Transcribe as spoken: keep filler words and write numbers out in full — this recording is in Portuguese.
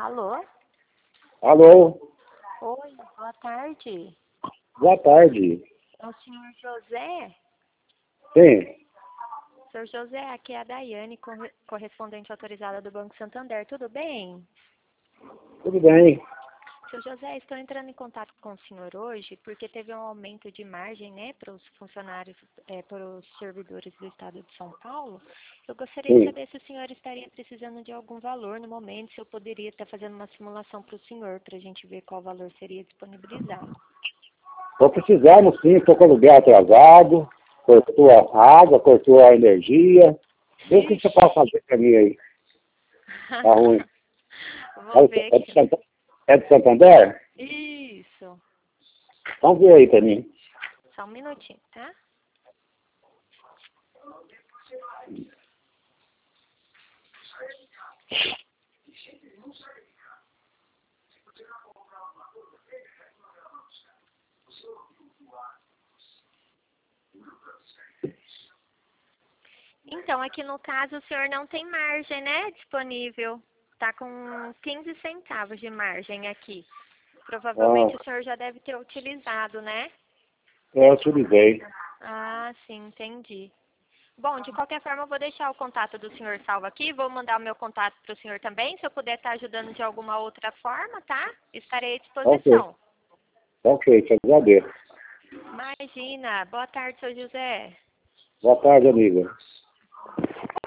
Alô? Alô? Oi, boa tarde. Boa tarde. É o senhor José? Sim. senhor José, aqui é a Daiane, corre- correspondente autorizada do Banco Santander. Tudo bem? Tudo bem? senhor José, estou entrando em contato com o senhor hoje porque teve um aumento de margem, né, para os funcionários, é, para os servidores do Estado de São Paulo. Eu gostaria de Sim. saber se o senhor estaria precisando de algum valor no momento, se eu poderia estar fazendo uma simulação para o senhor, para a gente ver qual valor seria disponibilizado. Estou precisando sim, estou com o aluguel atrasado, cortou a água, cortou a energia. Vê o que você pode fazer para mim aí. Tá ruim. Vou ver É de, aqui. Santa- é de Santander? Isso. Vamos ver aí para mim. Só um minutinho, tá? Então, aqui no caso, o senhor não tem margem, né, disponível. Tá com quinze centavos de margem aqui. Provavelmente o Ah, senhor já deve ter utilizado, né? eu utilizei. Ah, sim, entendi. Bom, de qualquer forma, eu vou deixar o contato do senhor salvo aqui. Vou mandar o meu contato para o senhor também. Se eu puder estar ajudando de alguma outra forma, tá? Estarei à Ok. disposição. Ok, te agradeço. Imagina. Boa tarde, seu José. Boa tarde, amiga.